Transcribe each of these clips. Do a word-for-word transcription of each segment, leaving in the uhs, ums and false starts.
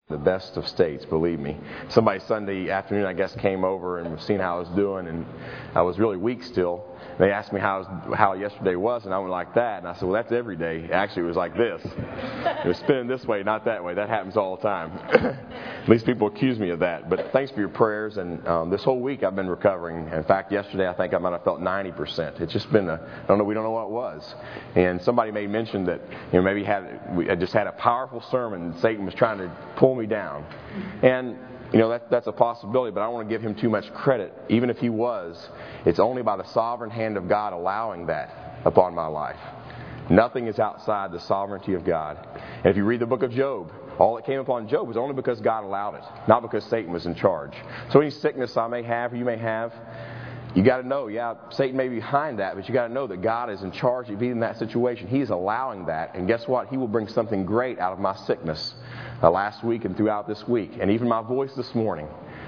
the best of states, believe me. Somebody Sunday afternoon, I guess, came over and was seeing how I was doing, and I was really weak still. They asked me how how yesterday was, and I went like that, and I said, well, that's every day. Actually, it was like this. It was spinning this way, not that way. That happens all the time. At least people accuse me of that. But thanks for your prayers, and um, this whole week I've been recovering. In fact, yesterday I think I might have felt ninety percent. It's just been a, I don't know, we don't know what it was. And somebody made mention that, you know, maybe had we had just had a powerful sermon, and Satan was trying to pull me down. And You know, that, that's a possibility, but I don't want to give him too much credit. Even if he was, it's only by the sovereign hand of God allowing that upon my life. Nothing is outside the sovereignty of God. And if you read the book of Job, all that came upon Job was only because God allowed it, not because Satan was in charge. So any sickness I may have or you may have, you got to know, yeah, Satan may be behind that, but you got to know that God is in charge of even that situation. He's allowing that, and guess what? He will bring something great out of my sickness uh, last week and throughout this week, and even my voice this morning.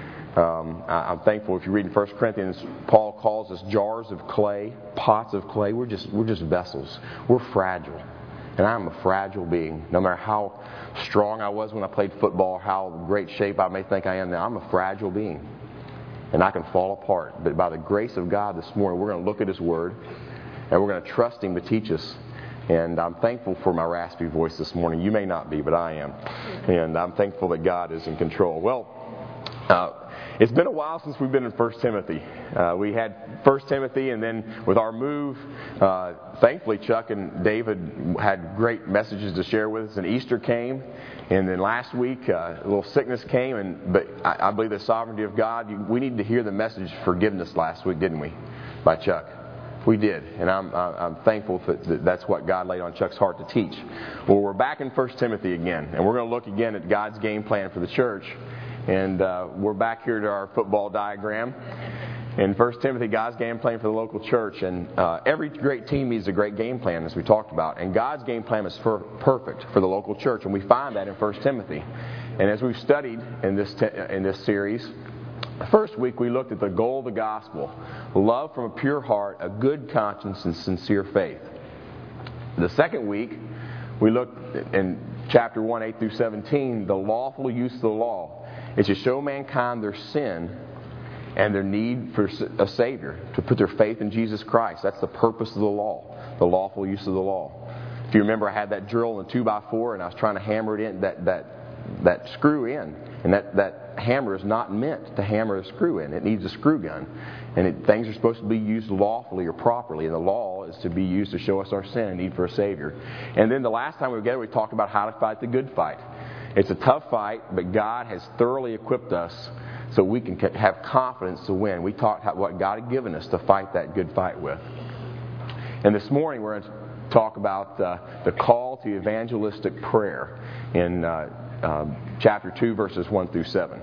Um, I, I'm thankful. If you read in First Corinthians, Paul calls us jars of clay, pots of clay. We're just we're just vessels. We're fragile, and I'm a fragile being. No matter how strong I was when I played football, how great shape I may think I am now, I'm a fragile being. And I can fall apart. But by the grace of God this morning, we're going to look at His Word, and we're going to trust Him to teach us. And I'm thankful for my raspy voice this morning. You may not be, but I am. And I'm thankful that God is in control. Well, uh, it's been a while since we've been in First Timothy. Uh, we had First Timothy, and then with our move, uh, thankfully Chuck and David had great messages to share with us, and Easter came. And then last week, uh, a little sickness came, and but I, I believe the sovereignty of God. You, we needed to hear the message forgiveness last week, didn't we? By Chuck. We did, and I'm I'm thankful that that's what God laid on Chuck's heart to teach. Well, we're back in First Timothy again, and we're going to look again at God's game plan for the church. And uh, we're back here to our football diagram. In First Timothy, God's game plan for the local church. And uh, every great team needs a great game plan, as we talked about. And God's game plan is for, perfect for the local church. And we find that in First Timothy. And as we've studied in this te- in this series, the first week we looked at the goal of the gospel. Love from a pure heart, a good conscience, and sincere faith. The second week, we looked in chapter one, eight through seventeen, the lawful use of the law. It's to show mankind their sin and their need for a Savior, to put their faith in Jesus Christ. That's the purpose of the law, the lawful use of the law. If you remember, I had that drill in a two by four, and I was trying to hammer it in, that that that screw in. And that, that hammer is not meant to hammer a screw in. It needs a screw gun. And it, things are supposed to be used lawfully or properly. And the law is to be used to show us our sin and need for a Savior. And then the last time we were together, we talked about how to fight the good fight. It's a tough fight, but God has thoroughly equipped us so we can have confidence to win. We talked about what God had given us to fight that good fight with. And this morning we're going to talk about uh, the call to evangelistic prayer in uh, uh, chapter two, verses one through seven.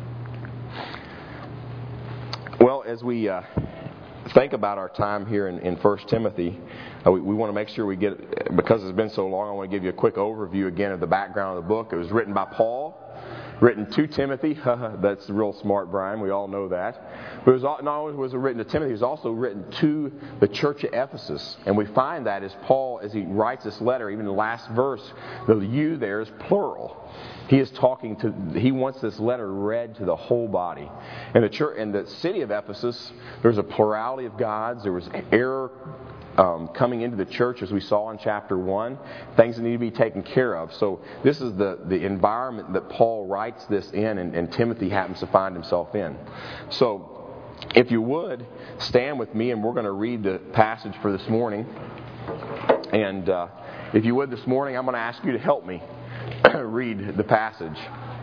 Well, as we uh, think about our time here in, in First Timothy, uh, we, we want to make sure we get, because it's been so long, I want to give you a quick overview again of the background of the book. It was written by Paul, written to Timothy. That's real smart, Brian. We all know that. But it was not only was it written to Timothy, it was also written to the church of Ephesus. And we find that as Paul, as he writes this letter, even the last verse, the you there is plural. He is talking to, he wants this letter read to the whole body. And the church, in the city of Ephesus, there was a plurality of gods. There was error um, coming into the church, as we saw in chapter one. Things that need to be taken care of. So this is the, the environment that Paul writes this in, and, and Timothy happens to find himself in. So if you would, stand with me, and we're going to read the passage for this morning. And uh, if you would this morning, I'm going to ask you to help me read the passage.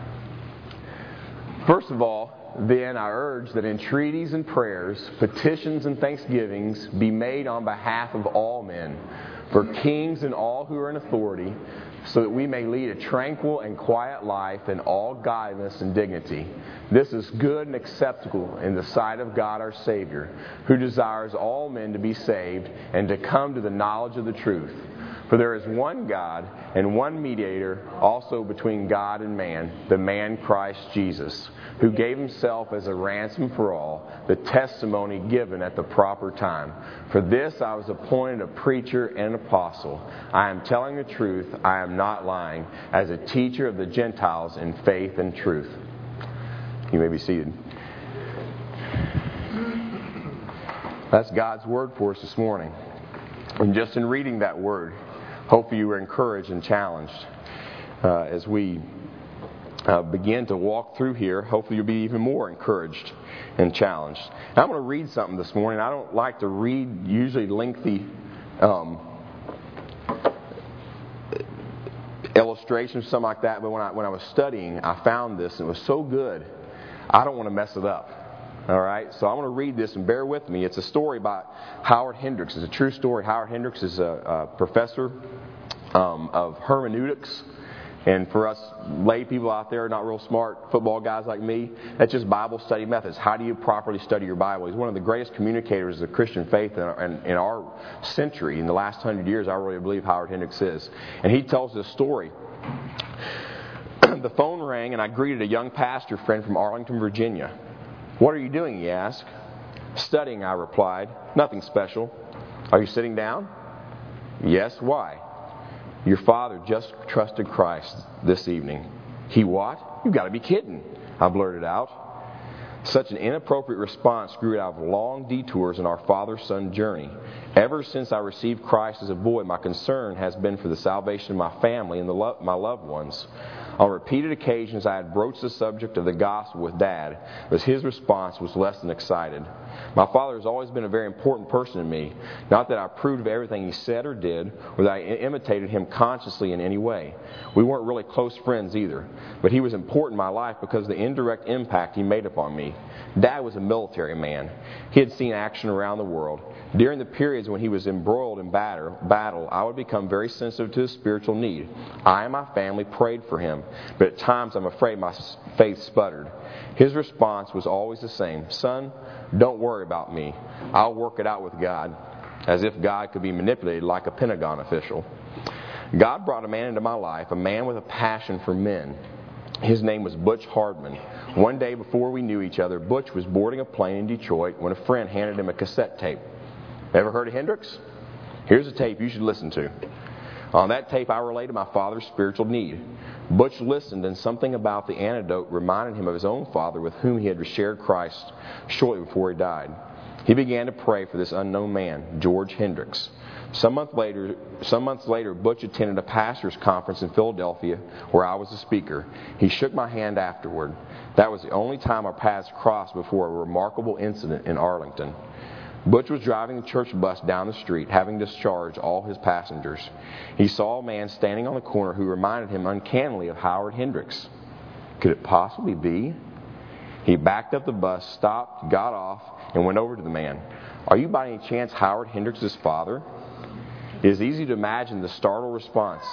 First of all, then I urge that entreaties and prayers, petitions and thanksgivings be made on behalf of all men, for kings and all who are in authority, so that we may lead a tranquil and quiet life in all godliness and dignity. This is good and acceptable in the sight of God our Savior, who desires all men to be saved and to come to the knowledge of the truth. For there is one God and one mediator also between God and man, the man Christ Jesus, who gave himself as a ransom for all, the testimony given at the proper time. For this I was appointed a preacher and an apostle. I am telling the truth. I am am not lying, as a teacher of the Gentiles in faith and truth. You may be seated. That's God's word for us this morning. And just in reading that word, hopefully you were encouraged and challenged uh, as we uh, begin to walk through here. Hopefully you'll be even more encouraged and challenged. Now, I'm going to read something this morning. I don't like to read usually lengthy um, illustrations, something like that. But when I when I was studying, I found this and it was so good. I don't want to mess it up. All right, so I'm going to read this and bear with me. It's a story by Howard Hendricks. It's a true story. Howard Hendricks is a, a professor um, of hermeneutics. And for us lay people out there, not real smart football guys like me, that's just Bible study methods. How do you properly study your Bible? He's one of the greatest communicators of Christian faith in our, in, in our century. In the last hundred years, I really believe Howard Hendricks is. And he tells this story. The phone rang and I greeted a young pastor friend from Arlington, Virginia. "What are you doing?" he asked. "Studying," I replied. "Nothing special." "Are you sitting down?" "Yes." "Why?" "Your father just trusted Christ this evening." "He what? You've got to be kidding," I blurted out. Such an inappropriate response grew out of long detours in our father-son journey. Ever since I received Christ as a boy, my concern has been for the salvation of my family and the lo- my loved ones. On repeated occasions, I had broached the subject of the gospel with Dad, but his response was less than excited. My father has always been a very important person to me. Not that I approved of everything he said or did, or that I imitated him consciously in any way. We weren't really close friends either, but he was important in my life because of the indirect impact he made upon me. Dad was a military man. He had seen action around the world. During the periods when he was embroiled in battle, I would become very sensitive to his spiritual need. I and my family prayed for him, but at times I'm afraid my faith sputtered. His response was always the same: "Son, don't worry about me. I'll work it out with God," as if God could be manipulated like a Pentagon official. God brought a man into my life, a man with a passion for men. His name was Butch Hardman. One day before we knew each other, Butch was boarding a plane in Detroit when a friend handed him a cassette tape. Ever heard of Hendricks? Here's a tape you should listen to. On that tape, I related my father's spiritual need. Butch listened, and something about the anecdote reminded him of his own father with whom he had shared Christ shortly before he died. He began to pray for this unknown man, George Hendricks. Some month later, some months later, Butch attended a pastor's conference in Philadelphia where I was a speaker. He shook my hand afterward. That was the only time our paths crossed before a remarkable incident in Arlington. Butch was driving the church bus down the street, having discharged all his passengers. He saw a man standing on the corner who reminded him uncannily of Howard Hendricks. Could it possibly be? He backed up the bus, stopped, got off, and went over to the man. "Are you by any chance Howard Hendricks' father?" It is easy to imagine the startled response,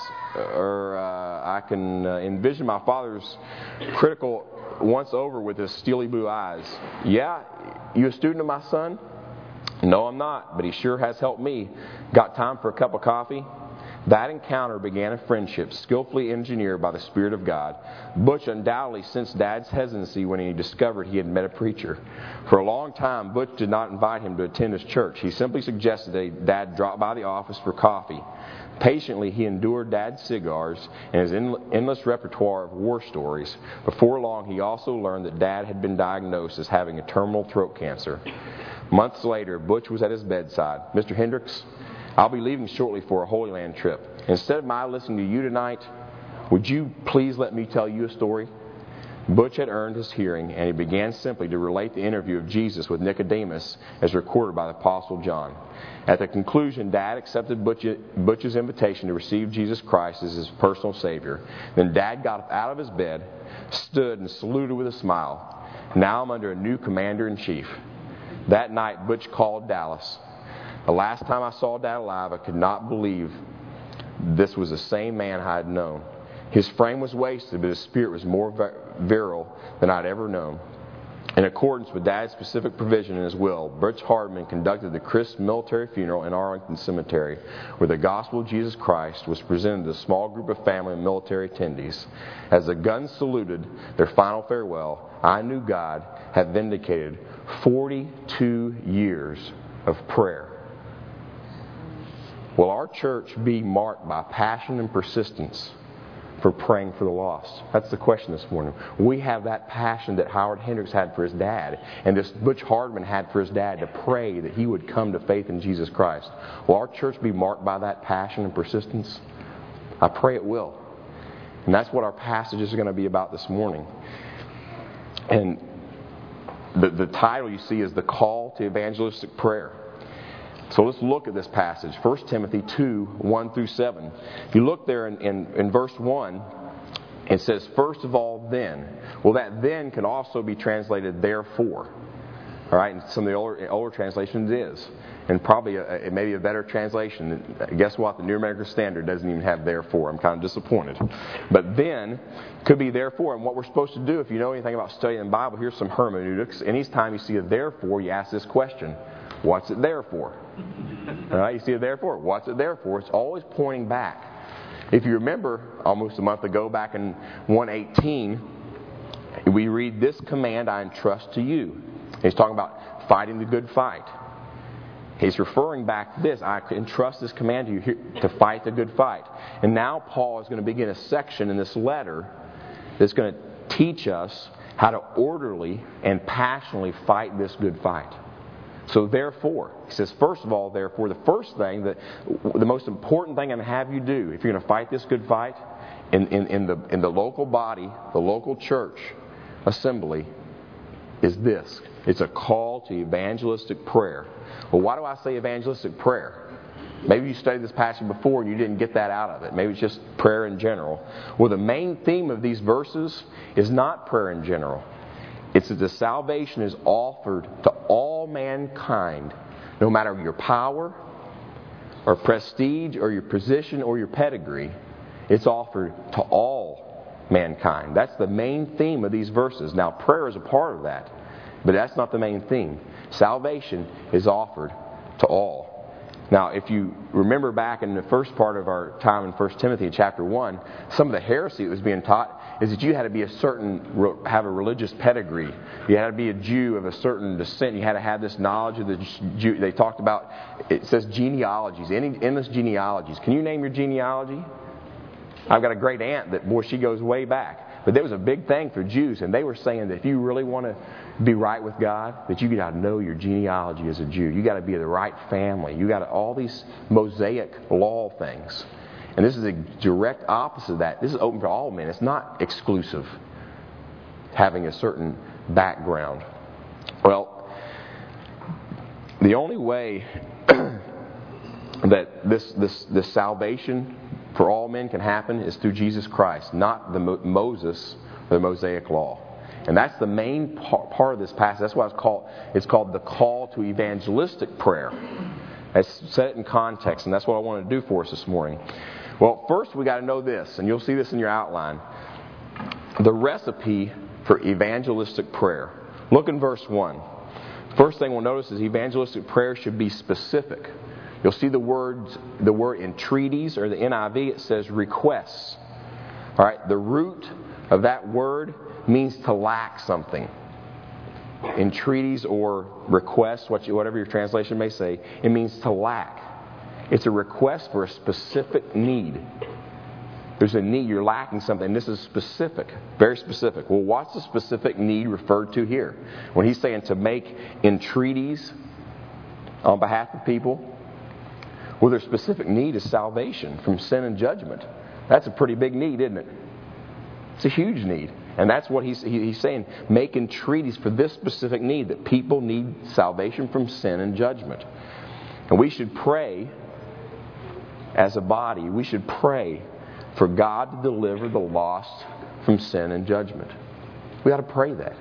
or uh, I can uh, envision my father's critical once over with his steely blue eyes. "Yeah, you a student of my son?" "No, I'm not, but he sure has helped me. Got time for a cup of coffee?" That encounter began a friendship skillfully engineered by the Spirit of God. Butch undoubtedly sensed Dad's hesitancy when he discovered he had met a preacher. For a long time, Butch did not invite him to attend his church. He simply suggested that Dad drop by the office for coffee. Patiently, he endured Dad's cigars and his endless repertoire of war stories. Before long, he also learned that Dad had been diagnosed as having a terminal throat cancer. Months later, Butch was at his bedside. "Mister Hendricks, I'll be leaving shortly for a Holy Land trip. Instead of my listening to you tonight, would you please let me tell you a story?" Butch had earned his hearing, and he began simply to relate the interview of Jesus with Nicodemus as recorded by the Apostle John. At the conclusion, Dad accepted Butch, Butch's invitation to receive Jesus Christ as his personal Savior. Then Dad got out of his bed, stood, and saluted with a smile. "Now I'm under a new commander-in-chief." That night, Butch called Dallas. The last time I saw Dad alive, I could not believe this was the same man I had known. His frame was wasted, but his spirit was more virile than I'd ever known. In accordance with Dad's specific provision in his will, Butch Hardman conducted the crisp military funeral in Arlington Cemetery, where the gospel of Jesus Christ was presented to a small group of family and military attendees. As the guns saluted their final farewell, I knew God had vindicated forty-two years of prayer. Will our church be marked by passion and persistence for praying for the lost? That's the question this morning. We have that passion that Howard Hendricks had for his dad, and this Butch Hardman had for his dad, to pray that he would come to faith in Jesus Christ. Will our church be marked by that passion and persistence? I pray it will. And that's what our passage is going to be about this morning. And the, the title you see is The Call to Evangelistic Prayer. So let's look at this passage, First Timothy two, one through seven. If you look there in, in, in verse one, it says, first of all, then. Well, that then can also be translated therefore. All right, and some of the older, older translations is. And probably a, a, maybe a better translation. Guess what? The New American Standard doesn't even have therefore. I'm kind of disappointed. But then could be therefore. And what we're supposed to do, if you know anything about studying the Bible, here's some hermeneutics. Anytime you see a therefore, you ask this question. What's it there for? All right, you see it there for. What's it there for? It's always pointing back. If you remember, almost a month ago, back in one eighteen, we read, this command I entrust to you. He's talking about fighting the good fight. He's referring back to this. I entrust this command to you to fight the good fight. And now Paul is going to begin a section in this letter that's going to teach us how to orderly and passionately fight this good fight. So therefore, he says, first of all, therefore, the first thing, that the most important thing I'm going to have you do, if you're going to fight this good fight in, in, in, the, in the local body, the local church assembly, is this. It's a call to evangelistic prayer. Well, why do I say evangelistic prayer? Maybe you studied this passage before and you didn't get that out of it. Maybe it's just prayer in general. Well, the main theme of these verses is not prayer in general. It's that the salvation is offered to all mankind, no matter your power or prestige or your position or your pedigree. It's offered to all mankind. That's the main theme of these verses. Now, prayer is a part of that, but that's not the main theme. Salvation is offered to all. Now, if you remember back in the first part of our time in First Timothy in chapter one, some of the heresy that was being taught is that you had to be a certain, have a religious pedigree. You had to be a Jew of a certain descent. You had to have this knowledge of the Jew. They talked about, it says genealogies, any endless genealogies. Can you name your genealogy? I've got a great aunt that, boy, she goes way back. But there was a big thing for Jews, and they were saying that if you really want to be right with God, that you got to know your genealogy as a Jew. You got to be of the right family. You got to, all these Mosaic law things. And this is a direct opposite of that. This is open for all men. It's not exclusive, having a certain background. Well, the only way that this, this, this salvation for all men can happen is through Jesus Christ, not the Mo- Moses, the Mosaic law. And that's the main part of this passage. That's why it's called, it's called the call to evangelistic prayer. Let's set it in context, and that's what I want to do for us this morning. Well, first we got to know this, and you'll see this in your outline. The recipe for evangelistic prayer. Look in verse one. First thing we'll notice is evangelistic prayer should be specific. You'll see the words, the word entreaties, or the N I V, it says requests. All right, the root of that word means to lack something. Entreaties or requests, whatever your translation may say, it means to lack. It's a request for a specific need. There's a need, you're lacking something. This is specific, very specific. Well, what's the specific need referred to here? When he's saying to make entreaties on behalf of people, well, their specific need is salvation from sin and judgment. That's a pretty big need, isn't it? It's a huge need. And that's what he's, he's saying, make entreaties for this specific need, that people need salvation from sin and judgment. And we should pray, as a body, we should pray for God to deliver the lost from sin and judgment. We ought to pray that.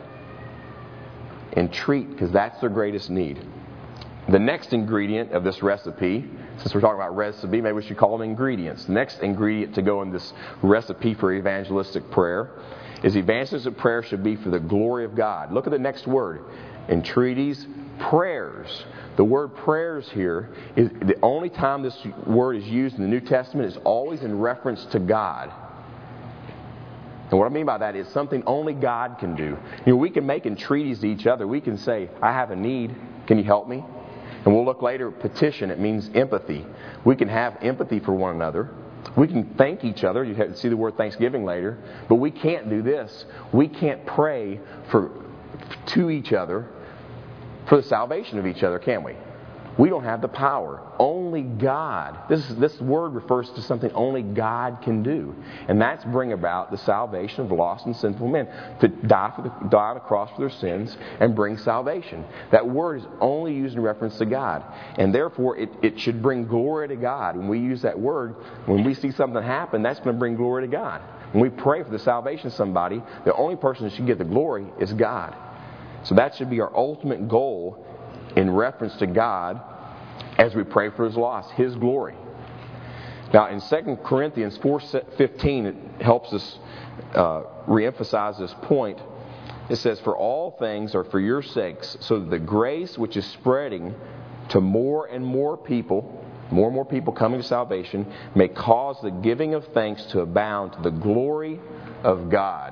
Entreat, because that's their greatest need. The next ingredient of this recipe, since we're talking about recipe, maybe we should call them ingredients. The next ingredient to go in this recipe for evangelistic prayer is evangelistic prayer should be for the glory of God. Look at the next word. Entreaties, prayers. The word prayers here, is the only time this word is used in the New Testament is always in reference to God. And what I mean by that is something only God can do. You know, we can make entreaties to each other. We can say, I have a need. Can you help me? And we'll look later at petition. It means empathy. We can have empathy for one another. We can thank each other. You have to see the word Thanksgiving later. But we can't do this. We can't pray for to each other for the salvation of each other, can we? We don't have the power. Only God. This this word refers to something only God can do. And that's bring about the salvation of lost and sinful men. To die, for the, die on the cross for their sins and bring salvation. That word is only used in reference to God. And therefore, it, it should bring glory to God. When we use that word, when we see something happen, that's going to bring glory to God. When we pray for the salvation of somebody, the only person that should get the glory is God. So that should be our ultimate goal in reference to God as we pray for His lost, His glory. Now in Second Corinthians four fifteen, it helps us uh, reemphasize this point. It says, "For all things are for your sakes, so that the grace which is spreading to more and more people, more and more people coming to salvation, may cause the giving of thanks to abound to the glory of God."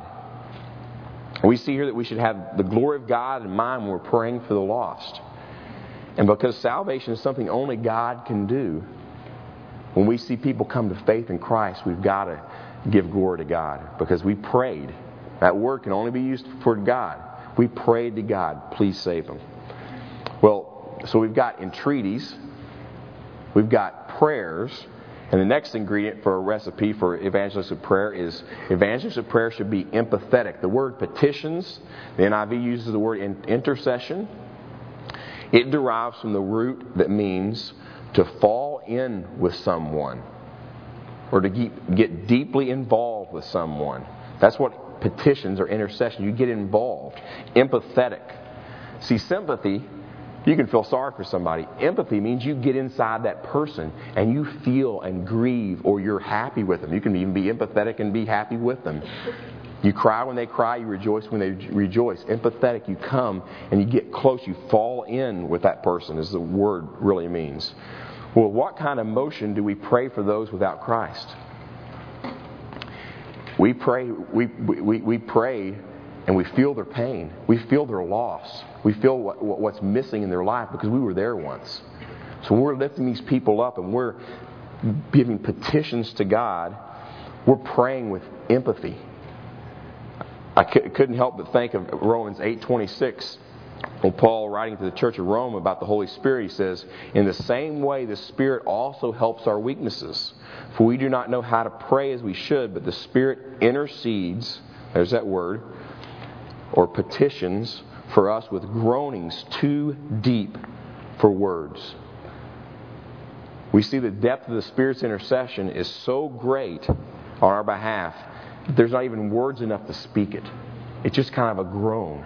We see here that we should have the glory of God in mind when we're praying for the lost. And because salvation is something only God can do, when we see people come to faith in Christ, we've got to give glory to God. Because we prayed. That word can only be used for God. We prayed to God, please save them. Well, so we've got entreaties. We've got prayers. And the next ingredient for a recipe for evangelistic prayer is evangelistic prayer should be empathetic. The word petitions, the N I V uses the word intercession. It derives from the root that means to fall in with someone or to get deeply involved with someone. That's what petitions or intercession. You get involved. Empathetic. See, sympathy, you can feel sorry for somebody. Empathy means you get inside that person and you feel and grieve, or you're happy with them. You can even be empathetic and be happy with them. You cry when they cry, you rejoice when they rejoice. Empathetic, you come and you get close, you fall in with that person, as the word really means. Well, what kind of emotion do we pray for those without Christ? We pray, we, we, we pray and we feel their pain. We feel their loss. We feel what, what's missing in their life because we were there once. So when we're lifting these people up and we're giving petitions to God, we're praying with empathy. I couldn't help but think of Romans eight twenty-six. When Paul, writing to the church of Rome about the Holy Spirit, he says, "In the same way the Spirit also helps our weaknesses. For we do not know how to pray as we should, but the Spirit intercedes," there's that word, or petitions for us with groanings too deep for words. We see the depth of the Spirit's intercession is so great on our behalf, there's not even words enough to speak it. It's just kind of a groan.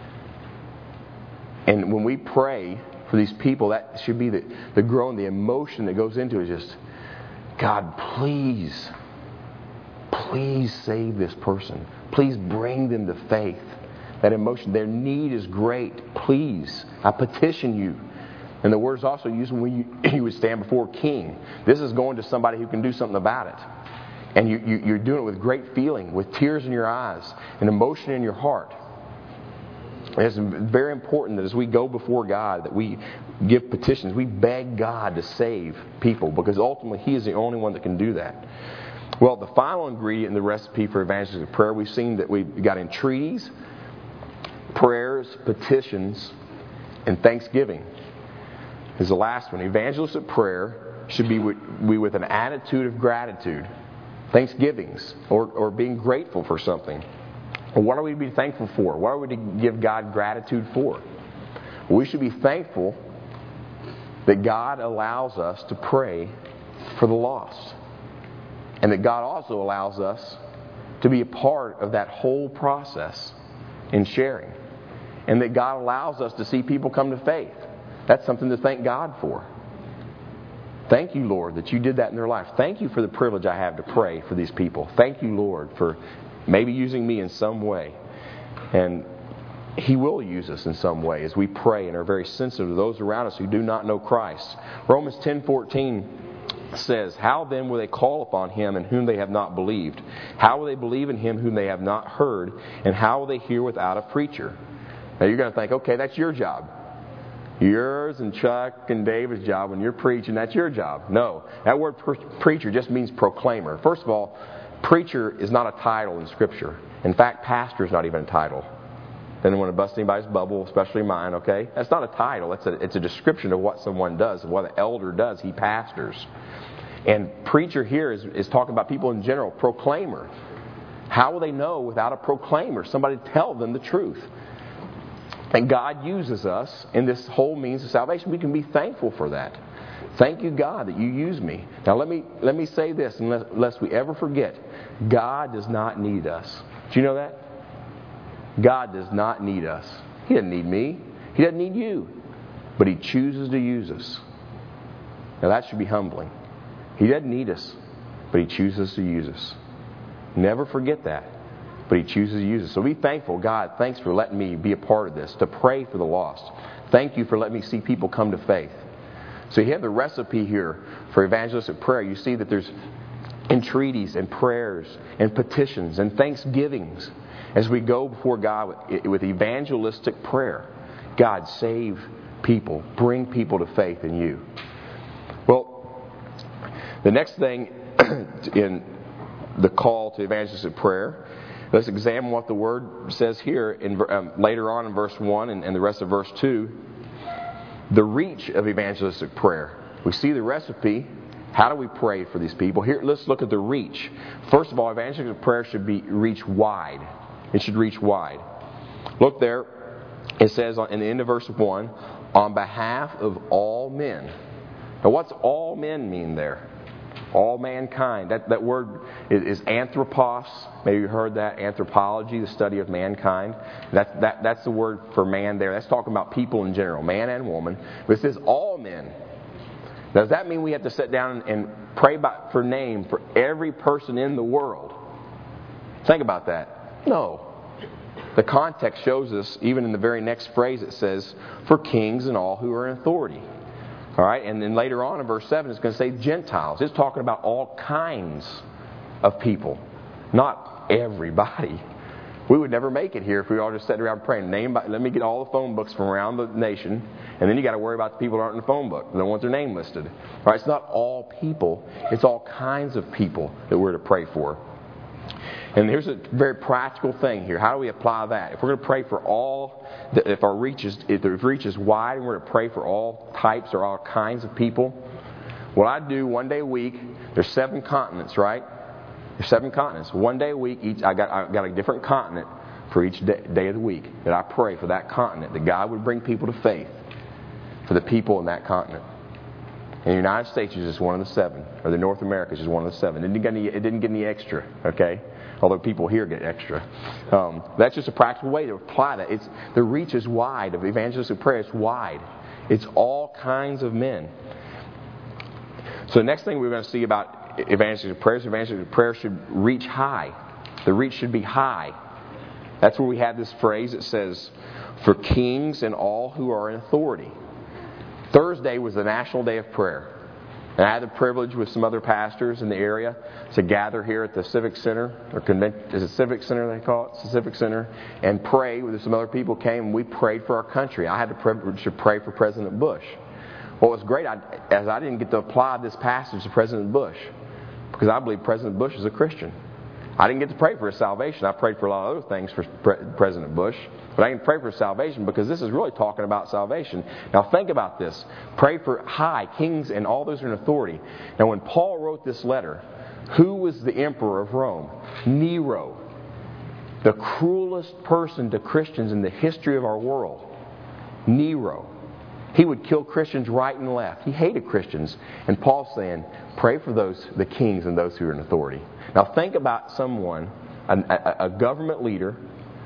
And when we pray for these people, that should be the, the groan, the emotion that goes into it is just, God, please, please save this person. Please bring them to faith. That emotion, their need is great. Please, I petition you. And the word is also used when you, you would stand before a king. This is going to somebody who can do something about it. And you, you, you're doing it with great feeling, with tears in your eyes, and emotion in your heart. And it's very important that as we go before God, that we give petitions. We beg God to save people, because ultimately He is the only one that can do that. Well, the final ingredient in the recipe for evangelistic prayer, we've seen that we've got entreaties, prayers, petitions, and thanksgiving is the last one. Evangelistic prayer should be with, be with an attitude of gratitude. Thanksgivings, or, or being grateful for something. Well, what are we to be thankful for? What are we to give God gratitude for? We should be thankful that God allows us to pray for the lost. And that God also allows us to be a part of that whole process in sharing. And that God allows us to see people come to faith. That's something to thank God for. Thank you, Lord, that you did that in their life. Thank you for the privilege I have to pray for these people. Thank you, Lord, for maybe using me in some way. And He will use us in some way as we pray and are very sensitive to those around us who do not know Christ. Romans ten fourteen says, "How then will they call upon Him in whom they have not believed? How will they believe in Him whom they have not heard? And how will they hear without a preacher?" Now you're going to think, okay, that's your job. Yours and Chuck and David's job when you're preaching, that's your job. No, that word pre- preacher just means proclaimer. First of all, preacher is not a title in Scripture. In fact, pastor is not even a title. Didn't want to bust anybody's bubble, especially mine, okay? That's not a title. It's a, it's a description of what someone does, of what an elder does. He pastors. And preacher here is, is talking about people in general. Proclaimer. How will they know without a proclaimer? Somebody to tell them the truth. And God uses us in this whole means of salvation. We can be thankful for that. Thank you, God, that you use me. Now let me let me say this, unless, unless we ever forget. God does not need us. Do you know that? God does not need us. He doesn't need me. He doesn't need you. But He chooses to use us. Now that should be humbling. He doesn't need us, but He chooses to use us. Never forget that. But He chooses to use us. So be thankful. God, thanks for letting me be a part of this, to pray for the lost. Thank you for letting me see people come to faith. So you have the recipe here for evangelistic prayer. You see that there's entreaties and prayers and petitions and thanksgivings as we go before God with, with evangelistic prayer. God, save people. Bring people to faith in you. Well, the next thing in the call to evangelistic prayer, let's examine what the Word says here in, um, later on in verse one and, and the rest of verse two. The reach of evangelistic prayer. We see the recipe. How do we pray for these people? Here, let's look at the reach. First of all, evangelistic prayer should be reach wide. It should reach wide. Look there. It says in the end of verse one, on behalf of all men. Now, what's all men mean there? All mankind. That, that word is, is anthropos. Maybe you heard that. Anthropology, the study of mankind. That, that, that's the word for man there. That's talking about people in general, man and woman. But it says all men. Does that mean we have to sit down and, and pray by, for name for every person in the world? Think about that. No. The context shows us, even in the very next phrase, it says, for kings and all who are in authority. All right, and then later on in verse seven, it's going to say Gentiles. It's talking about all kinds of people, not everybody. We would never make it here if we all just sat around praying. Name by, let me get all the phone books from around the nation, and then you got to worry about the people that aren't in the phone book. They don't want their name listed. All right, it's not all people. It's all kinds of people that we're to pray for. And here's a very practical thing here. How do we apply that? If we're going to pray for all, if our reach is, if the reach is wide and we're going to pray for all types or all kinds of people, what I do one day a week, there's seven continents, right? There's seven continents. One day a week, each I got I got a different continent for each day, day of the week that I pray for that continent, that God would bring people to faith for the people in that continent. And the United States is just one of the seven, or the North America is just one of the seven. It didn't get any, it didn't get any extra, okay? Although people here get extra. Um, that's just a practical way to apply that. It's the reach is wide of evangelistic prayer. It's wide. It's all kinds of men. So the next thing we're going to see about evangelistic prayer is evangelistic prayer should reach high. The reach should be high. That's where we have this phrase that says, for kings and all who are in authority. Thursday was the National Day of Prayer. And I had the privilege with some other pastors in the area to gather here at the Civic Center, or convent, is it Civic Center they call it? It's the Civic Center, and pray. With some other people came and we prayed for our country. I had the privilege to pray for President Bush. What was great, I, as I didn't get to apply this passage to President Bush, because I believe President Bush is a Christian. I didn't get to pray for his salvation. I prayed for a lot of other things for Pre- President Bush. But I didn't pray for his salvation because this is really talking about salvation. Now think about this. Pray for high kings and all those in authority. Now when Paul wrote this letter, who was the emperor of Rome? Nero. The cruelest person to Christians in the history of our world. Nero. He would kill Christians right and left. He hated Christians. And Paul's saying, pray for those, the kings and those who are in authority. Now think about someone, a, a, a government leader,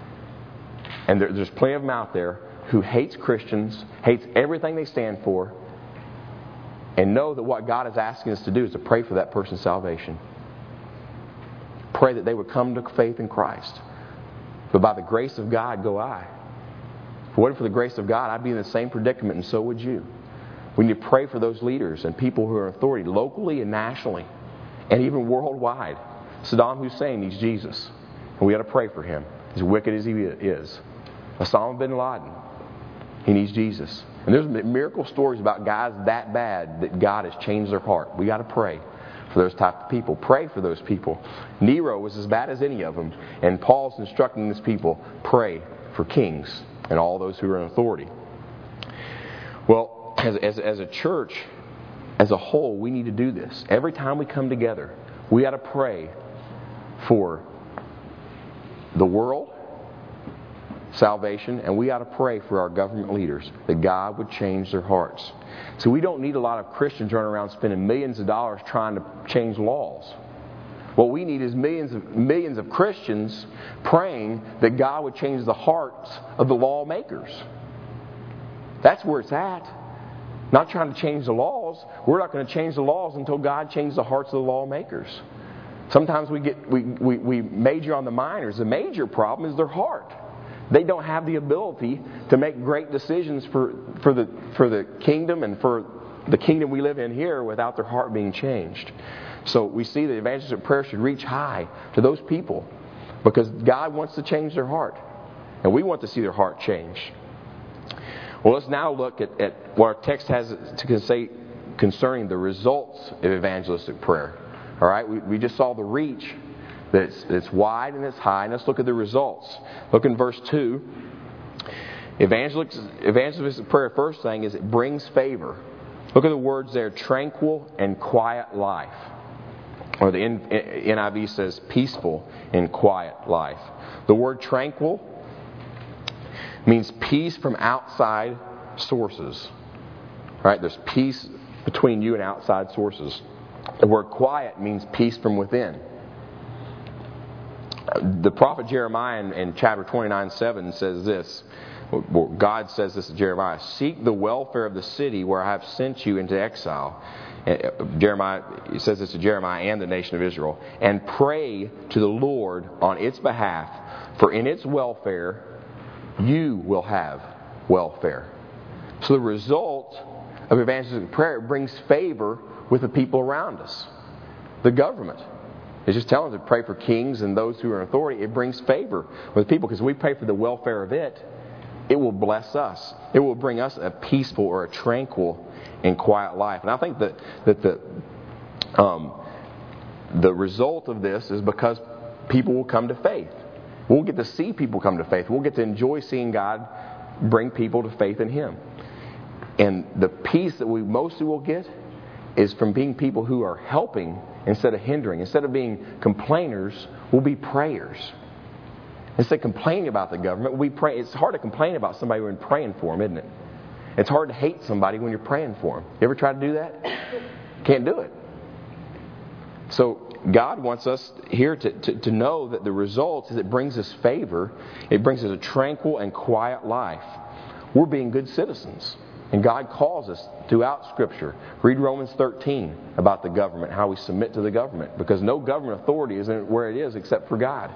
and there, there's plenty of them out there, who hates Christians, hates everything they stand for, and know that what God is asking us to do is to pray for that person's salvation. Pray that they would come to faith in Christ. But by the grace of God go I. If it wasn't for the grace of God, I'd be in the same predicament, and so would you. We need to pray for those leaders and people who are in authority, locally and nationally, and even worldwide. Saddam Hussein needs Jesus, and we got to pray for him, as wicked as he is. Osama bin Laden, he needs Jesus, and And there's miracle stories about guys that bad that God has changed their heart. We got to pray for those type of people. Pray for those people. Nero was as bad as any of them. And Paul's instructing these people, pray for kings and all those who are in authority. Well, as, as, as a church, as a whole, we need to do this. Every time we come together, we got to pray for the world, salvation, and we got to pray for our government leaders that God would change their hearts. So we don't need a lot of Christians running around spending millions of dollars trying to change laws. What we need is millions of millions of Christians praying that God would change the hearts of the lawmakers. That's where it's at. Not trying to change the laws. We're not going to change the laws until God changes the hearts of the lawmakers. Sometimes we get we, we, we major on the minors. The major problem is their heart. They don't have the ability to make great decisions for, for the for the kingdom and for the kingdom we live in here without their heart being changed. So we see that evangelistic prayer should reach high to those people because God wants to change their heart. And we want to see their heart change. Well, let's now look at, at what our text has to say concerning the results of evangelistic prayer. All right, we, we just saw the reach, that it's, it's wide and it's high. And let's look at the results. Look in verse two. Evangelistic, evangelistic prayer, first thing, is it brings favor. Look at the words there, tranquil and quiet life. Or the N I V says peaceful and quiet life. The word tranquil means peace from outside sources. Right? There's peace between you and outside sources. The word quiet means peace from within. The prophet Jeremiah in, in chapter twenty-nine seven says this. God says this to Jeremiah, seek the welfare of the city where I have sent you into exile. Jeremiah says this to Jeremiah and the nation of Israel. And pray to the Lord on its behalf, for in its welfare you will have welfare. So the result of evangelistic prayer brings favor with the people around us. The government. It's just telling us to pray for kings and those who are in authority. It brings favor with people because we pray for the welfare of it. It will bless us. It will bring us a peaceful or a tranquil and quiet life. And I think that that the um, the result of this is because people will come to faith. We'll get to see people come to faith. We'll get to enjoy seeing God bring people to faith in Him. And the peace that we mostly will get is from being people who are helping instead of hindering. Instead of being complainers, we'll be prayers. Instead of complaining about the government, we pray. It's hard to complain about somebody when you're praying for them, isn't it? It's hard to hate somebody when you're praying for them. You ever try to do that? Can't do it. So God wants us here to, to, to know that the result is it brings us favor. It brings us a tranquil and quiet life. We're being good citizens. And God calls us throughout Scripture. Read Romans thirteen about the government, how we submit to the government. Because no government authority isn't where it is except for God.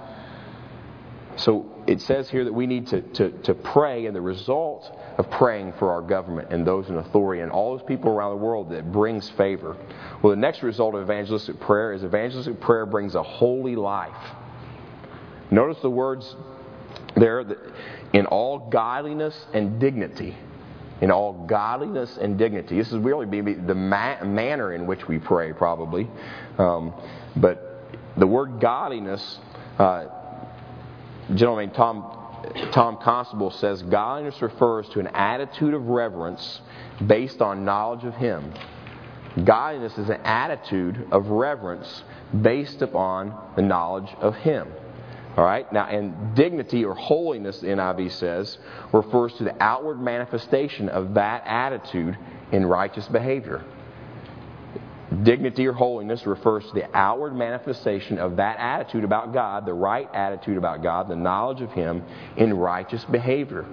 So it says here that we need to, to, to pray, and the result of praying for our government and those in authority and all those people around the world, that brings favor. Well, the next result of evangelistic prayer is evangelistic prayer brings a holy life. Notice the words there, that in all godliness and dignity. In all godliness and dignity. This is really the ma- manner in which we pray, probably. Um, but the word godliness... Uh, A gentleman named Tom, Tom Constable says, godliness refers to an attitude of reverence based on knowledge of Him. Godliness is an attitude of reverence based upon the knowledge of Him. All right? Now, and dignity or holiness, the N I V says, refers to the outward manifestation of that attitude in righteous behavior. Dignity or holiness refers to the outward manifestation of that attitude about God, the right attitude about God, the knowledge of Him in righteous behavior.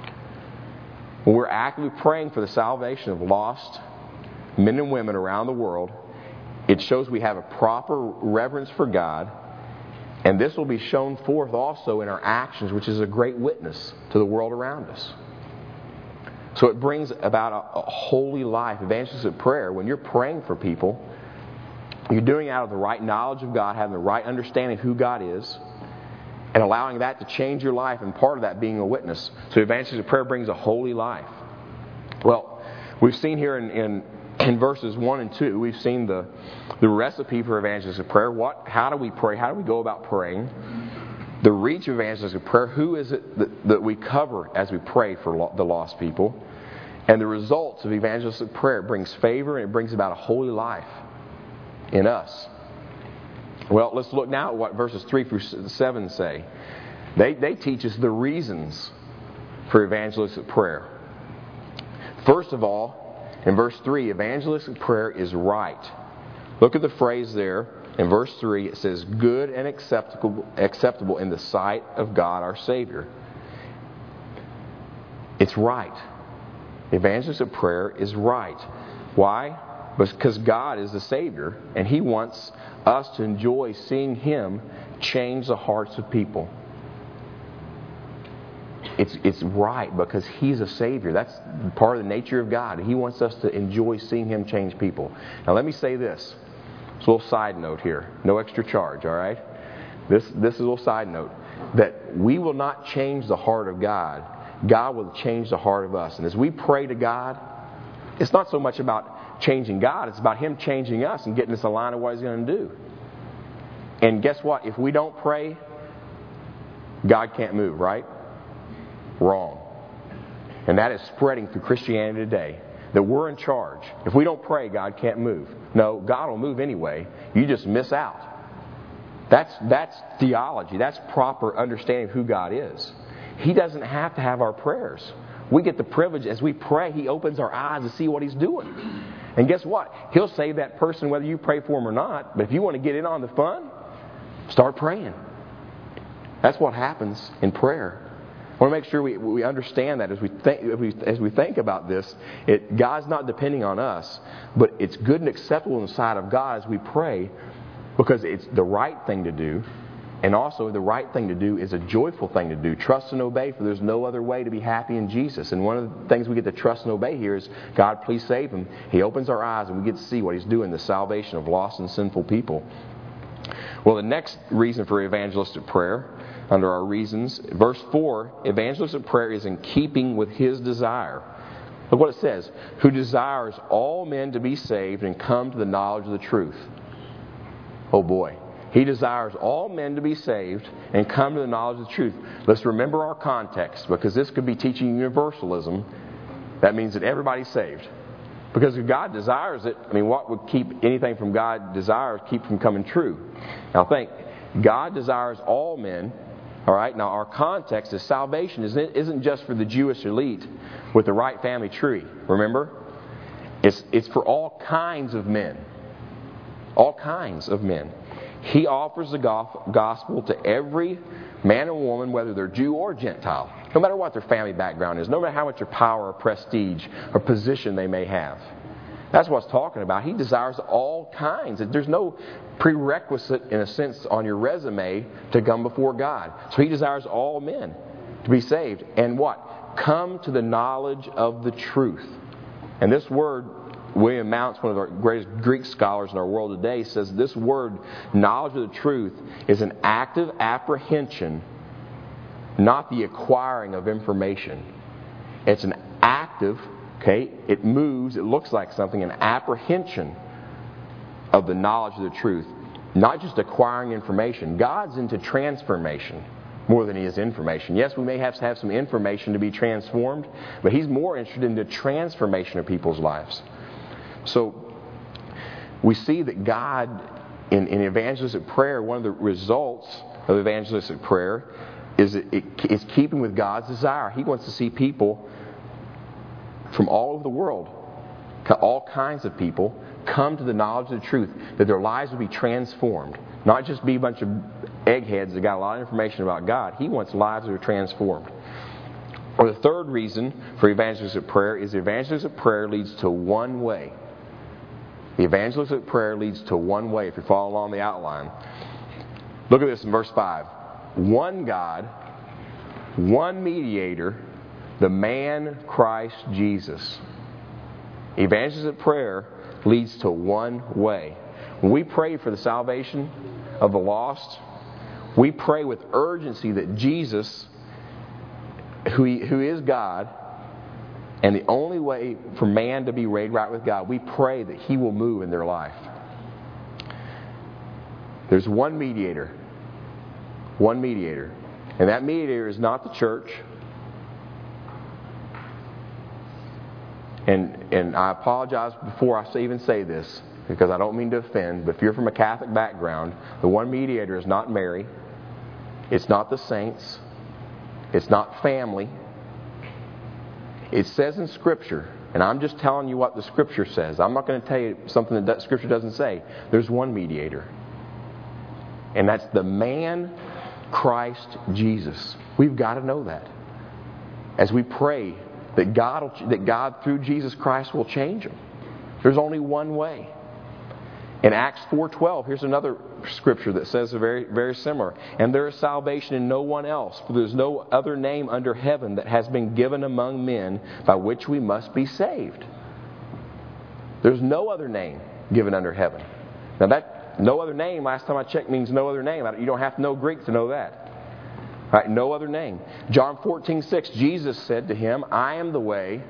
When we're actively praying for the salvation of lost men and women around the world, it shows we have a proper reverence for God, and this will be shown forth also in our actions, which is a great witness to the world around us. So it brings about a, a holy life. Evangelistic prayer, when you're praying for people, you're doing it out of the right knowledge of God, having the right understanding of who God is, and allowing that to change your life, and part of that being a witness. So evangelistic prayer brings a holy life. Well, we've seen here in, in, in verses one and two, we've seen the, the recipe for evangelistic prayer. What, how do we pray? How do we go about praying? The reach of evangelistic prayer. Who is it that, that we cover as we pray for lo- the lost people? And the results of evangelistic prayer. It brings favor and it brings about a holy life in us. Well, let's look now at what verses three through seven say. They, they teach us the reasons for evangelistic prayer. First of all, in verse three, evangelistic prayer is right. Look at the phrase there. In verse three, it says, good and acceptable, acceptable in the sight of God our Savior. It's right. Evangelistic prayer is right. Why? Because God is the Savior, and He wants us to enjoy seeing Him change the hearts of people. It's, it's right because He's a Savior. That's part of the nature of God. He wants us to enjoy seeing Him change people. Now let me say this. It's a little side note here. No extra charge, all right? This, this is a little side note. That we will not change the heart of God. God will change the heart of us. And as we pray to God, it's not so much about changing God. It's about Him changing us and getting us aligned with what He's going to do. And guess what? If we don't pray, God can't move, right? Wrong. And that is spreading through Christianity today. That we're in charge. If we don't pray, God can't move. No, God will move anyway. You just miss out. That's, that's theology. That's proper understanding of who God is. He doesn't have to have our prayers. We get the privilege, as we pray, He opens our eyes to see what He's doing. And guess what? He'll save that person whether you pray for him or not. But if you want to get in on the fun, start praying. That's what happens in prayer. I want to make sure we, we understand that as we think as we, as we think about this. It, God's not depending on us, but it's good and acceptable in the sight of God as we pray, because it's the right thing to do. And also the right thing to do is a joyful thing to do. Trust and obey, for there's no other way to be happy in Jesus. And one of the things we get to trust and obey here is, God, please save him. He opens our eyes and we get to see what He's doing, the salvation of lost and sinful people. Well, the next reason for evangelistic prayer, under our reasons, verse four, evangelistic prayer is in keeping with His desire. Look what it says. Who desires all men to be saved and come to the knowledge of the truth. Oh boy. He desires all men to be saved and come to the knowledge of the truth. Let's remember our context, because this could be teaching universalism. That means that everybody's saved. Because if God desires it, I mean, what would keep anything from God desires keep from coming true? Now think, God desires all men. All right. Now our context is salvation isn't, isn't just for the Jewish elite with the right family tree. Remember, it's it's for all kinds of men. All kinds of men. He offers the gospel to every man and woman, whether they're Jew or Gentile, no matter what their family background is, no matter how much their power or prestige or position they may have. That's what it's talking about. He desires all kinds. There's no prerequisite, in a sense, on your resume to come before God. So He desires all men to be saved. And what? Come to the knowledge of the truth. And this word, William Mounce, one of the greatest Greek scholars in our world today, says this word, knowledge of the truth, is an active apprehension, not the acquiring of information. It's an active, okay, it moves, it looks like something, an apprehension of the knowledge of the truth, not just acquiring information. God's into transformation more than He is information. Yes, we may have to have some information to be transformed, but He's more interested in the transformation of people's lives. So we see that God, in, in evangelistic prayer, one of the results of evangelistic prayer is it, it is keeping with God's desire. He wants to see people from all over the world, all kinds of people, come to the knowledge of the truth, that their lives will be transformed. Not just be a bunch of eggheads that got a lot of information about God. He wants lives that are transformed. Or the third reason for evangelistic prayer is evangelistic prayer leads to one way. The evangelistic prayer leads to one way, if you follow along the outline. Look at this in verse five. One God, one mediator, the man Christ Jesus. Evangelistic prayer leads to one way. When we pray for the salvation of the lost, we pray with urgency that Jesus, who, he, who is God, And the only way for man to be made right with God, we pray that He will move in their life. There's one mediator. One mediator. And that mediator is not the church. And and I apologize before I even say this, because I don't mean to offend, but if you're from a Catholic background, the one mediator is not Mary. It's not the saints. It's not family. It says in Scripture, and I'm just telling you what the Scripture says. I'm not going to tell you something that Scripture doesn't say. There's one mediator. And that's the man, Christ Jesus. We've got to know that. As we pray that God, will, that God through Jesus Christ will change them. There's only one way. In Acts four twelve, here's another scripture that says very, very similar. And there is salvation in no one else, for there is no other name under heaven that has been given among men by which we must be saved. There's no other name given under heaven. Now that no other name, last time I checked, means no other name. You don't have to know Greek to know that. Right? No other name. John fourteen six, Jesus said to him, I am the way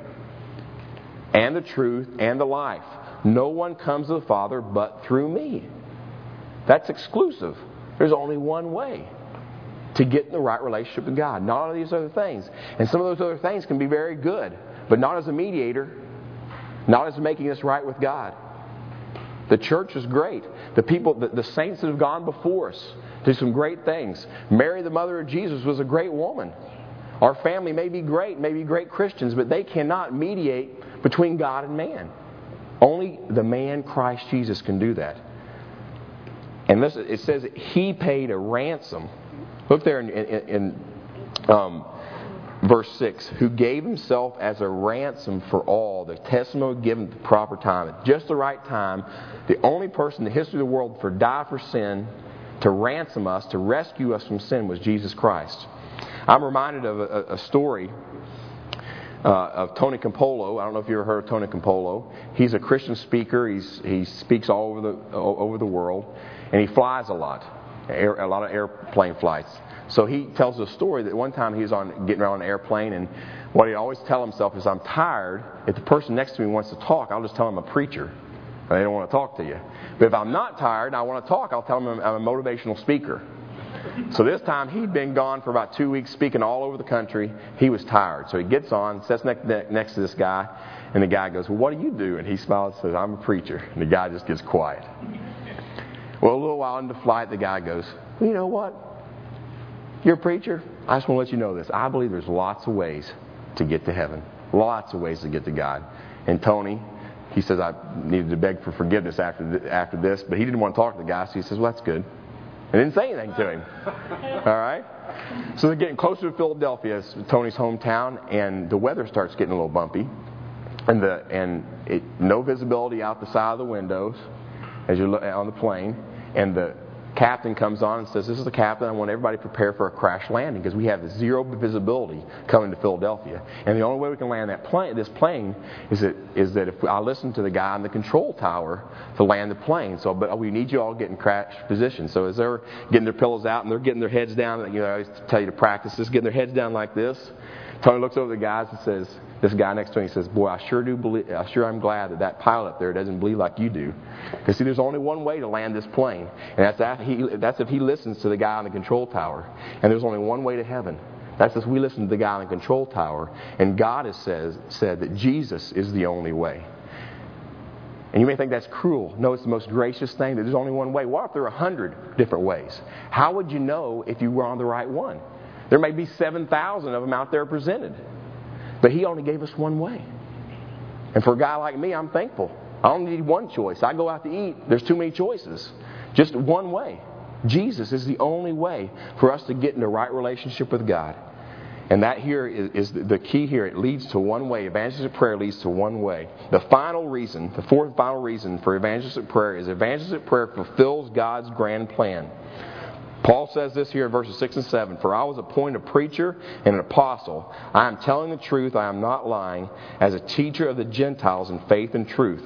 and the truth and the life. No one comes to the Father but through me. That's exclusive. There's only one way to get in the right relationship with God. Not all these other things. And some of those other things can be very good, but not as a mediator, not as making us right with God. The church is great. The people, the, the saints that have gone before us do some great things. Mary, the mother of Jesus, was a great woman. Our family may be great, may be great Christians, but they cannot mediate between God and man. Only the man Christ Jesus can do that. And this, it says that He paid a ransom. Look there in, in, in um, verse six. Who gave Himself as a ransom for all. The testimony given at the proper time. At just the right time. The only person in the history of the world to die for sin, to ransom us, to rescue us from sin, was Jesus Christ. I'm reminded of a, a story Uh, of Tony Campolo. I don't know if you ever heard of Tony Campolo. He's a Christian speaker. He's, he speaks all over the all over the world, and he flies a lot, air, a lot of airplane flights. So he tells a story that one time he was on getting around an airplane, and what he always tell himself is, "I'm tired. If the person next to me wants to talk, I'll just tell them I'm a preacher. They don't want to talk to you. But if I'm not tired and I want to talk, I'll tell them I'm, I'm a motivational speaker." So this time he'd been gone for about two weeks speaking all over the country. He was tired. So he gets on, sits next, next to this guy, and the guy goes, "Well, what do you do?" And he smiles and says, "I'm a preacher." And the guy just gets quiet. Well, a little while into flight, the guy goes, "Well, you know what? You're a preacher? I just want to let you know this. I believe there's lots of ways to get to heaven. Lots of ways to get to God." And Tony, he says, "I needed to beg for forgiveness after th- after this," but he didn't want to talk to the guy, so he says, "Well, that's good." I didn't say anything to him. All right? So they're getting closer to Philadelphia, it's Tony's hometown, and the weather starts getting a little bumpy. And the and it, no visibility out the side of the windows as you're on the plane. And the captain comes on and says, "This is the captain. I want everybody to prepare for a crash landing because we have zero visibility coming to Philadelphia. And the only way we can land that plane, this plane is that is that if I listen to the guy in the control tower to land the plane. So, but we need you all to get in crash position." So as they're getting their pillows out and they're getting their heads down, you know, I always tell you to practice this, getting their heads down like this. Tony looks over the guys and says, this guy next to him, he says, "Boy, I sure do believe. I sure I'm glad that that pilot up there doesn't believe like you do. Because see, there's only one way to land this plane, and that's after he, that's if he listens to the guy on the control tower. And there's only one way to heaven. That's if we listen to the guy on the control tower. And God has says said that Jesus is the only way." And you may think that's cruel. No, it's the most gracious thing, that there's only one way. What if there are a hundred different ways? How would you know if you were on the right one? There may be seven thousand of them out there presented. But He only gave us one way. And for a guy like me, I'm thankful. I only need one choice. I go out to eat. There's too many choices. Just one way. Jesus is the only way for us to get in the right relationship with God. And that here is, is the key here. It leads to one way. Evangelistic prayer leads to one way. The final reason, the fourth and final reason for evangelistic prayer is evangelistic prayer fulfills God's grand plan. Paul says this here in verses six and seven. "For I was appointed a preacher and an apostle. I am telling the truth, I am not lying, as a teacher of the Gentiles in faith and truth."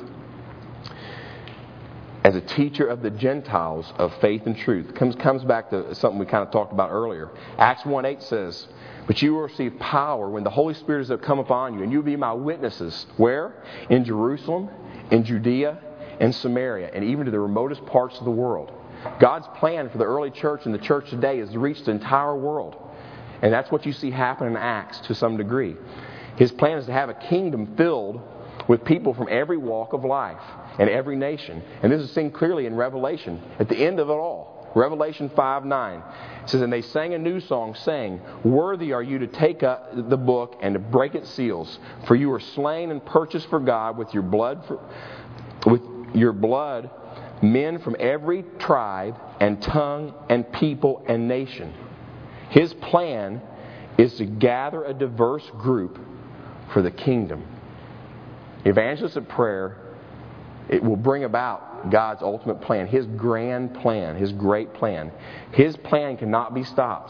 As a teacher of the Gentiles of faith and truth. Comes, comes back to something we kind of talked about earlier. Acts one eight says, But you will receive power when the Holy Spirit has come upon you, and you will be my witnesses. Where? In Jerusalem, in Judea, and Samaria, and even to the remotest parts of the world. God's plan for the early church and the church today is to reach the entire world. And that's what you see happen in Acts to some degree. His plan is to have a kingdom filled with people from every walk of life and every nation. And this is seen clearly in Revelation at the end of it all. Revelation five nine. It says, and they sang a new song, saying, worthy are you to take up the book and to break its seals, for you were slain and purchased for God with your blood, for, with your blood, men from every tribe and tongue and people and nation. His plan is to gather a diverse group for the kingdom. Evangelistic prayer, it will bring about God's ultimate plan, His grand plan, His great plan. His plan cannot be stopped.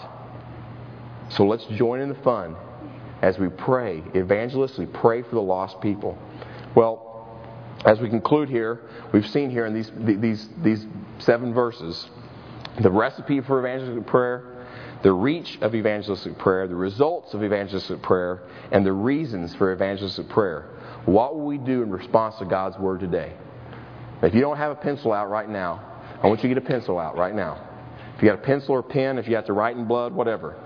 So let's join in the fun as we pray, evangelistically pray for the lost people. Well, as we conclude here, we've seen here in these these these seven verses the recipe for evangelistic prayer, the reach of evangelistic prayer, the results of evangelistic prayer, and the reasons for evangelistic prayer. What will we do in response to God's Word today? If you don't have a pencil out right now, I want you to get a pencil out right now. If you got a pencil or pen, if you have to write in blood, whatever.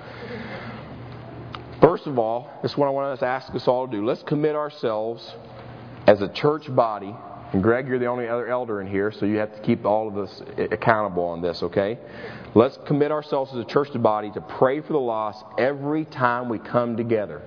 First of all, this is what I want to ask us all to do. Let's commit ourselves as a church body. And Greg, you're the only other elder in here, so you have to keep all of us accountable on this, okay? Let's commit ourselves as a church body to pray for the lost every time we come together.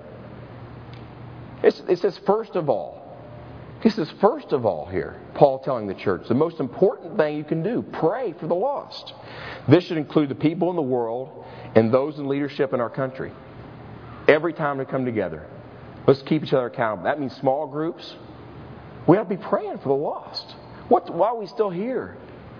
It's, it says first of all. This is first of all here, Paul telling the church, the most important thing you can do, pray for the lost. This should include the people in the world and those in leadership in our country. Every time we come together, let's keep each other accountable. That means small groups. We ought to be praying for the lost. What, why are we still here?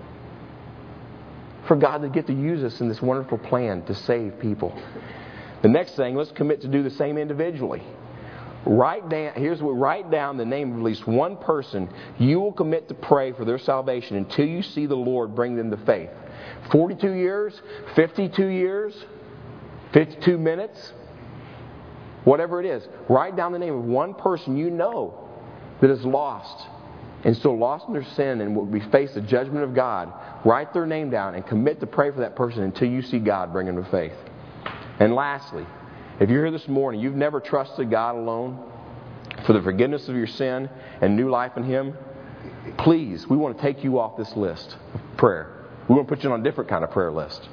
For God to get to use us in this wonderful plan to save people. The next thing, let's commit to do the same individually. Write down, here's what, write down the name of at least one person you will commit to pray for their salvation until you see the Lord bring them to faith. forty-two years, fifty-two years, fifty-two minutes, whatever it is. Write down the name of one person you know that is lost and still lost in their sin and will be face the judgment of God. Write their name down and commit to pray for that person until you see God bring them to faith. And lastly, if you're here this morning, you've never trusted God alone for the forgiveness of your sin and new life in Him, please, we want to take you off this list of prayer. We want to put you on a different kind of prayer list.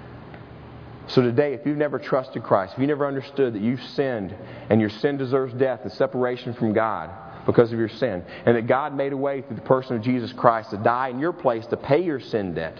So today, if you've never trusted Christ, if you never understood that you've sinned and your sin deserves death and separation from God because of your sin, and that God made a way through the person of Jesus Christ to die in your place to pay your sin debt,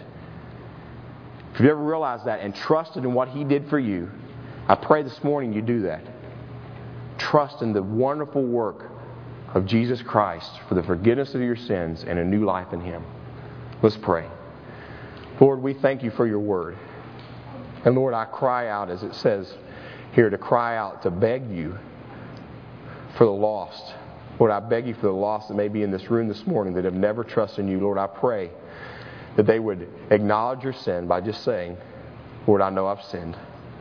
if you've ever realized that and trusted in what He did for you, I pray this morning you do that. Trust in the wonderful work of Jesus Christ for the forgiveness of your sins and a new life in Him. Let's pray. Lord, we thank You for Your Word. And Lord, I cry out, as it says here, to cry out, to beg You for the lost. Lord, I beg You for the lost that may be in this room this morning that have never trusted in You. Lord, I pray that they would acknowledge your sin by just saying, Lord, I know I've sinned.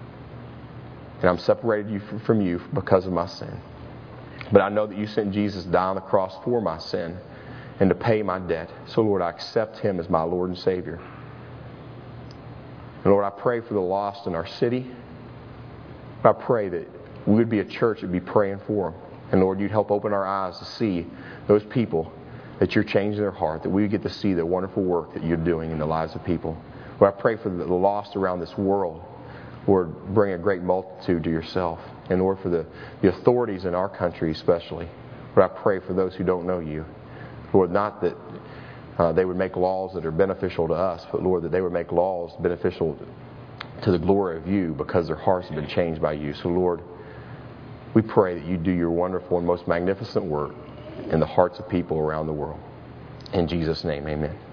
And I'm separated you from You because of my sin. But I know that You sent Jesus to die on the cross for my sin and to pay my debt. So, Lord, I accept Him as my Lord and Savior. And, Lord, I pray for the lost in our city. I pray that we would be a church that would be praying for them. And, Lord, You'd help open our eyes to see those people that You're changing their heart, that we would get to see the wonderful work that You're doing in the lives of people. Lord, I pray for the lost around this world. Lord, bring a great multitude to Yourself. And Lord, for the, the authorities in our country especially, Lord, I pray for those who don't know You. Lord, not that uh, they would make laws that are beneficial to us, but Lord, that they would make laws beneficial to the glory of You because their hearts have been changed by You. So Lord, we pray that You do Your wonderful and most magnificent work in the hearts of people around the world. In Jesus' name, amen.